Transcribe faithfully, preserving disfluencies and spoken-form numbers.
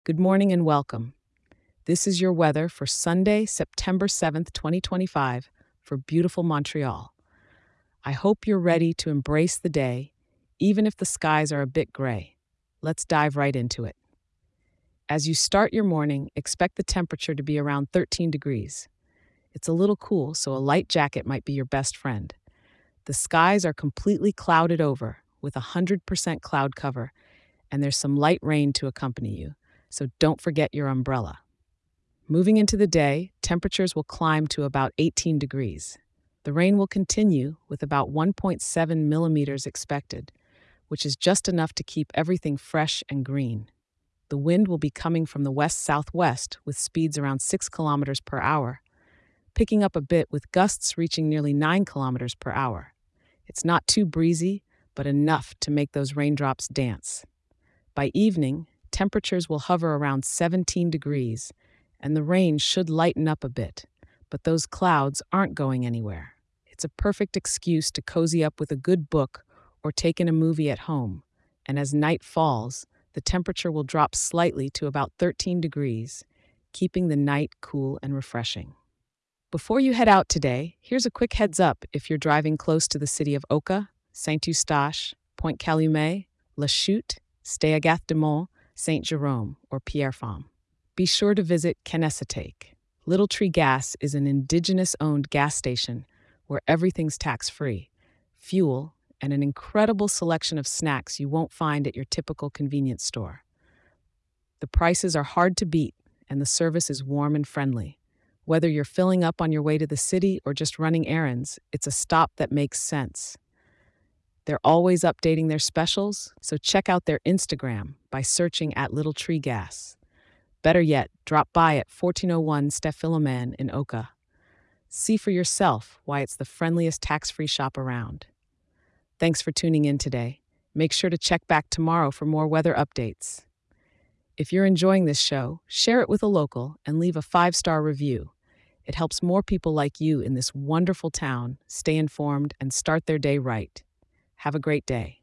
Good morning and welcome. This is your weather for Sunday, September seventh, twenty twenty-five, for beautiful Montreal. I hope you're ready to embrace the day, even if the skies are a bit gray. Let's dive right into it. As you start your morning, expect the temperature to be around thirteen degrees. It's a little cool, so a light jacket might be your best friend. The skies are completely clouded over, with one hundred percent cloud cover, and there's some light rain to accompany you, so don't forget your umbrella. Moving into the day, temperatures will climb to about eighteen degrees. The rain will continue with about one point seven millimeters expected, which is just enough to keep everything fresh and green. The wind will be coming from the west-southwest with speeds around six kilometers per hour, picking up a bit with gusts reaching nearly nine kilometers per hour. It's not too breezy, but enough to make those raindrops dance. By evening, temperatures will hover around seventeen degrees, and the rain should lighten up a bit, but those clouds aren't going anywhere. It's a perfect excuse to cozy up with a good book or take in a movie at home, and as night falls, the temperature will drop slightly to about thirteen degrees, keeping the night cool and refreshing. Before you head out today, here's a quick heads up if you're driving close to the city of Oka, Saint-Eustache, Point Calumet, La Chute, Stay-Agathe-de-Mont, Saint-Jérôme, or Pierrefonds. Be sure to visit Kennesatake. Little Tree Gas is an indigenous-owned gas station where everything's tax-free, fuel, and an incredible selection of snacks you won't find at your typical convenience store. The prices are hard to beat, and the service is warm and friendly. Whether you're filling up on your way to the city or just running errands, it's a stop that makes sense. They're always updating their specials, so check out their Instagram by searching at Little Tree Gas. Better yet, drop by at fourteen oh one Steph-Philomène in Oka. See for yourself why it's the friendliest tax-free shop around. Thanks for tuning in today. Make sure to check back tomorrow for more weather updates. If you're enjoying this show, share it with a local and leave a five-star review. It helps more people like you in this wonderful town stay informed and start their day right. Have a great day.